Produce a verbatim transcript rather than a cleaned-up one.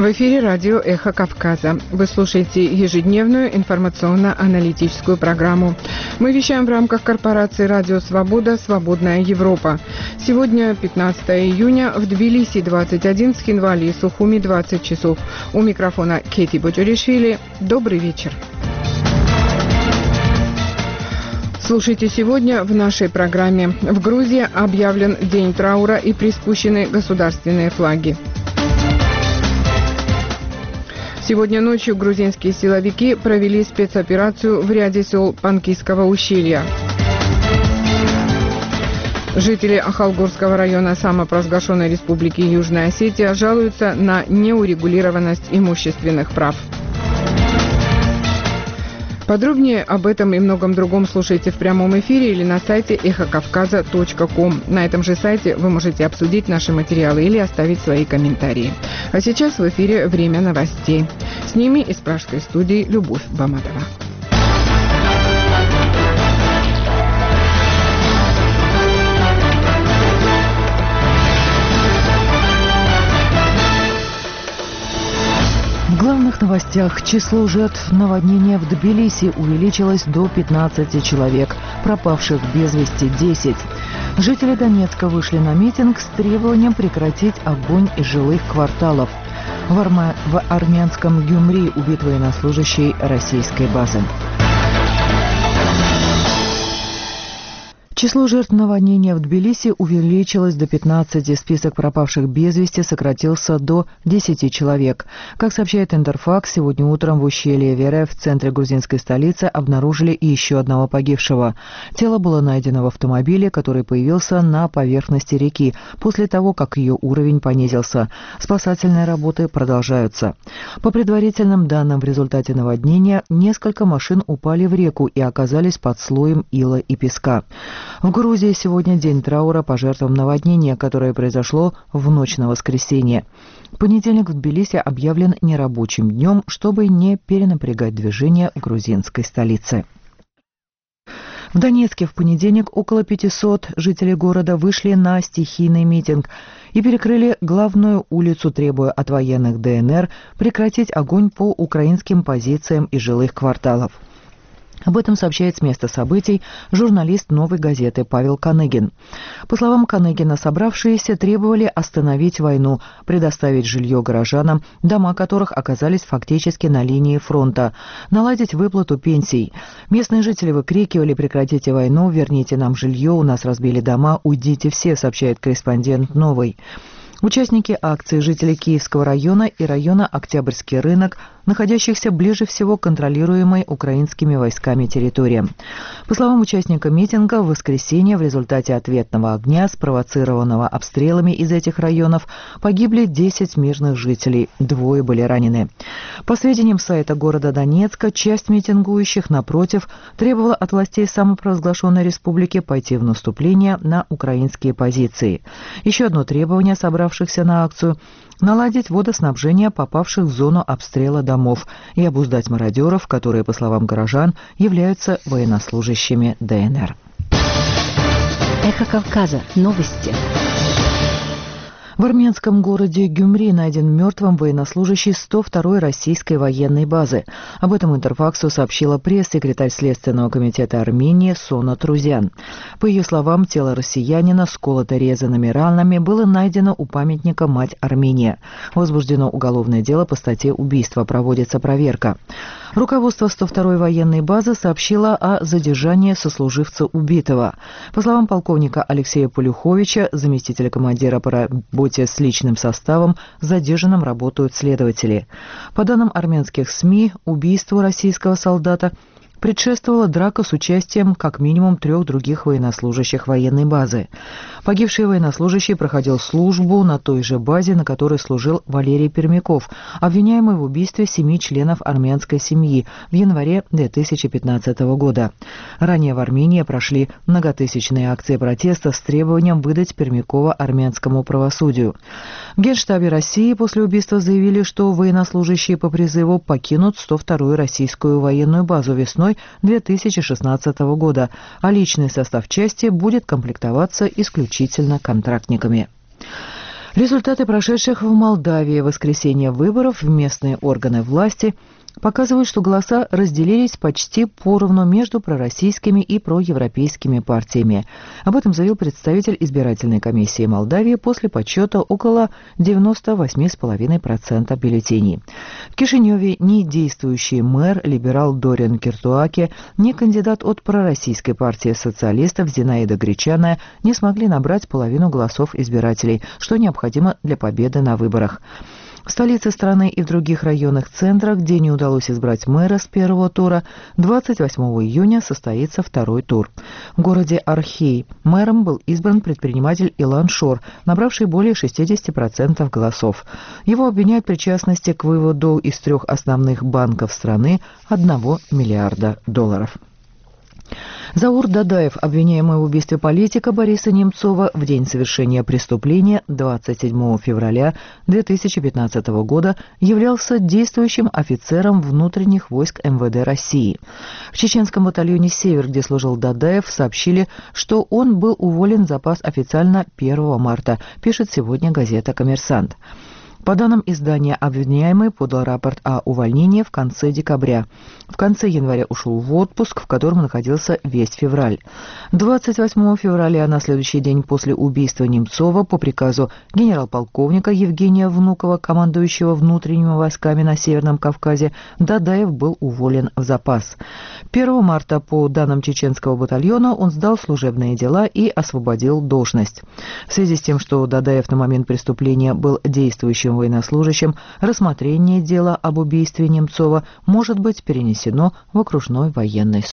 В эфире радио «Эхо Кавказа». Вы слушаете ежедневную информационно-аналитическую программу. Мы вещаем в рамках корпорации «Радио Свобода. Свободная Европа». Сегодня пятнадцатое июня, в Тбилиси двадцать один, в Цхинвале и Сухуми двадцать часов. У микрофона Кети Боджоришвили. Добрый вечер. Слушайте сегодня в нашей программе. В Грузии объявлен день траура и приспущены государственные флаги. Сегодня ночью грузинские силовики провели спецоперацию в ряде сел Панкисского ущелья. Жители Ахалгорского района самопровозглашенной республики Южная Осетия жалуются на неурегулированность имущественных прав. Подробнее об этом и многом другом слушайте в прямом эфире или на сайте эхо кавказа точка ком. На этом же сайте вы можете обсудить наши материалы или оставить свои комментарии. А сейчас в эфире время новостей. С ними из пражской студии Любовь Баматова. В главных новостях: число жертв наводнения в Тбилиси увеличилось до пятнадцати человек, пропавших без вести десять. Жители Донецка вышли на митинг с требованием прекратить огонь из жилых кварталов. В, Арма... в армянском Гюмри убит военнослужащий российской базы. Число жертв наводнения в Тбилиси увеличилось до пятнадцати. Список пропавших без вести сократился до десяти человек. Как сообщает Интерфакс, сегодня утром в ущелье Вере в центре грузинской столицы обнаружили еще одного погибшего. Тело было найдено в автомобиле, который появился на поверхности реки после того, как ее уровень понизился. Спасательные работы продолжаются. По предварительным данным, в результате наводнения несколько машин упали в реку и оказались под слоем ила и песка. В Грузии сегодня день траура по жертвам наводнения, которое произошло в ночь на воскресенье. Понедельник в Тбилиси объявлен нерабочим днем, чтобы не перенапрягать движение в грузинской столице. В Донецке в понедельник около пятисот жителей города вышли на стихийный митинг и перекрыли главную улицу, требуя от военных ДНР прекратить огонь по украинским позициям и жилых кварталов. Об этом сообщает с места событий журналист «Новой газеты» Павел Каныгин. По словам Каныгина, собравшиеся требовали остановить войну, предоставить жилье горожанам, дома которых оказались фактически на линии фронта, наладить выплату пенсий. Местные жители выкрикивали: «Прекратите войну, верните нам жилье, у нас разбили дома, уйдите все», сообщает корреспондент «Новой». Участники акции — жители Киевского района и района Октябрьский рынок, находящихся ближе всего к контролируемой украинскими войсками территориям. По словам участника митинга, в воскресенье в результате ответного огня, спровоцированного обстрелами из этих районов, погибли десять мирных жителей, двое были ранены. По сведениям сайта города Донецка, часть митингующих, напротив, требовала от властей самопровозглашенной республики пойти в наступление на украинские позиции. Еще одно требование собравшихся на акцию — наладить водоснабжение попавших в зону обстрела домов и обуздать мародеров, которые, по словам горожан, являются военнослужащими ДНР. Эхо Кавказа. Новости. В армянском городе Гюмри найден мертвым военнослужащий сто второй российской военной базы. Об этом Интерфаксу сообщила пресс-секретарь Следственного комитета Армении Сона Трузян. По ее словам, тело россиянина с колото-резанными ранами было найдено у памятника «Мать Армения». Возбуждено уголовное дело по статье «Убийство», проводится проверка. Руководство сто второй военной базы сообщило о задержании сослуживца убитого. По словам полковника Алексея Полюховича, заместителя командира по работе с личным составом, задержанным работают следователи. По данным армянских СМИ, убийству российского солдата предшествовала драка с участием как минимум трех других военнослужащих военной базы. Погибший военнослужащий проходил службу на той же базе, на которой служил Валерий Пермяков, обвиняемый в убийстве семи членов армянской семьи в январе две тысячи пятнадцатого года. Ранее в Армении прошли многотысячные акции протеста с требованием выдать Пермякова армянскому правосудию. В Генштабе России после убийства заявили, что военнослужащие по призыву покинут сто вторую российскую военную базу весной две тысячи шестнадцатого года, а личный состав части будет комплектоваться исключительно контрактниками. Результаты прошедших в Молдавии в воскресенье выборов в местные органы власти показывают, что голоса разделились почти поровну между пророссийскими и проевропейскими партиями. Об этом заявил представитель избирательной комиссии Молдавии после подсчета около девяносто восемь целых пять десятых процента бюллетеней. В Кишиневе ни действующий мэр, либерал Дориан Киртуаке, ни кандидат от пророссийской партии социалистов Зинаида Гречаная не смогли набрать половину голосов избирателей, что необходимо для победы на выборах. В столице страны и в других районных центрах, где не удалось избрать мэра с первого тура, двадцать восьмого июня состоится второй тур. В городе Архей мэром был избран предприниматель Илан Шор, набравший более шестьдесят процентов голосов. Его обвиняют в причастности к выводу из трех основных банков страны одного миллиарда долларов. Заур Дадаев, обвиняемый в убийстве политика Бориса Немцова в день совершения преступления двадцать седьмого февраля две тысячи пятнадцатого года, являлся действующим офицером внутренних войск эм вэ дэ России. В чеченском батальоне «Север», где служил Дадаев, сообщили, что он был уволен в запас официально первого марта, пишет сегодня газета «Коммерсант». По данным издания, обвиняемый подал рапорт о увольнении в конце декабря. В конце января ушел в отпуск, в котором находился весь февраль. двадцать восьмого февраля, на следующий день после убийства Немцова, по приказу генерал-полковника Евгения Внукова, командующего внутренними войсками на Северном Кавказе, Дадаев был уволен в запас. первого марта, по данным чеченского батальона, он сдал служебные дела и освободил должность. В связи с тем, что Дадаев на момент преступления был действующим военнослужащим, рассмотрение дела об убийстве Немцова может быть перенесено в окружной военный суд.